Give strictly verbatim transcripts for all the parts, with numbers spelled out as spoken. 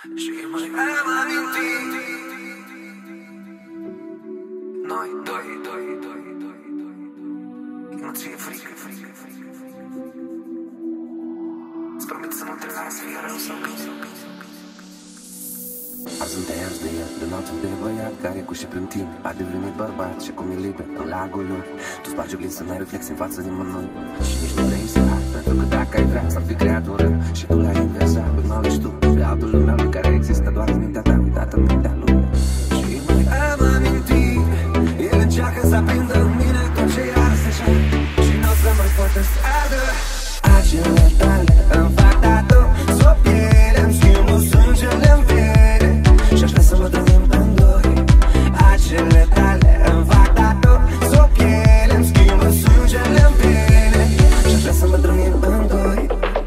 Și mai am amintit Noi doi, doi, doi, doi, doi Nu ți-e frică, frică, frică, frică Îți promit să nu te las, fie rău sau bine. Azi te ierzi de el, de noapte de băiat care cu și prin tine a devenit bărbat și cum e liber în lagul lui. Tu spargi oglin să n-ai reflex în față nimănui și nici nu vrei să ai, pentru că dacă ai vrea s-ar fi creat un rând și tu l-ai inversat. Urmau ești tu pe altul lumea lui care există doar în mintea ta, uitată în mintea lui. Și mai am amintit, el încearcă să aprindă în mine tot ce i-a așa și n-o să mai poate să ardă. Acele tale îmi fac tatu s-o piele, îmi schimbă sângele-n vene și-aș vrea să mă trăim în doi. Acele tale îmi fac tatu s-o piele, îmi schimbă sângele-n vene și-aș vrea să mă trăim în doi.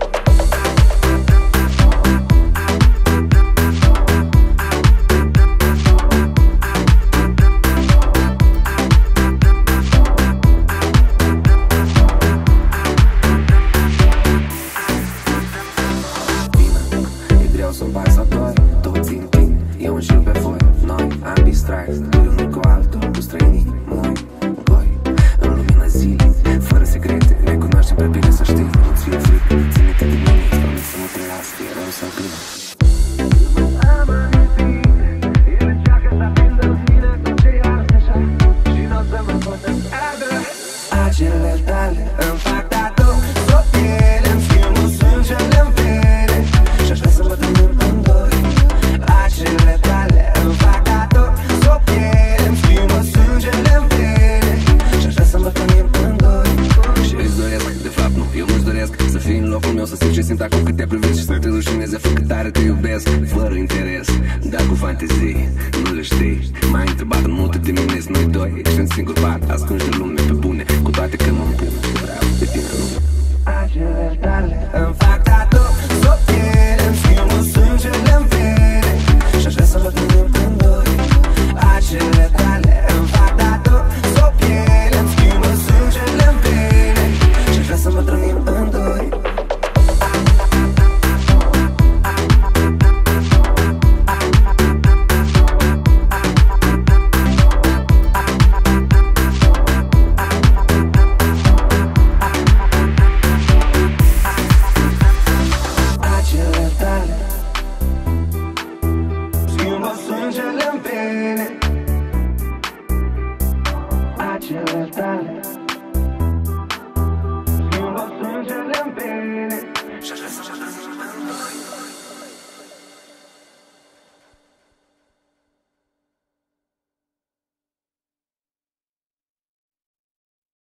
Sunt pasatori, toți în timp, eu înșel pe foi. Noi, ambii strikes, doi unul cu altul, cu străinii, moi, goi. În lumina zilei, fără secrete, ne cunoaștem prea bine să știi. Nu ți-e frică, ține că de mine, îți promit să nu te las, fie rău sau bine. Am amintit, el încearcă să aprindă în mine tot ce i-a așa și n-o să mă poate să ardă. Acele tale îmi fac tatu s-o piele, îmi schimbă sângele-n vene și-aș vrea să mă trăim în doi. Acele tale îmi fac tatu s-o piele, îmi schimbă sângele-n vene și-aș vrea să mă trăim în doi. Și îți doresc, de fapt nu, eu nu-ți doresc să fii în locul meu, să simți ce simt acum cât te privești și să te rușinezi de cât tare te iubesc. Fără interes, dar cu fantezii, nu le știi. M-ai întrebat în multe dimineți, noi doi ești în singur pat, ascunși de lume pe bune, cu toate că mă împun, vreau de tine nu. Acele tale îmi fac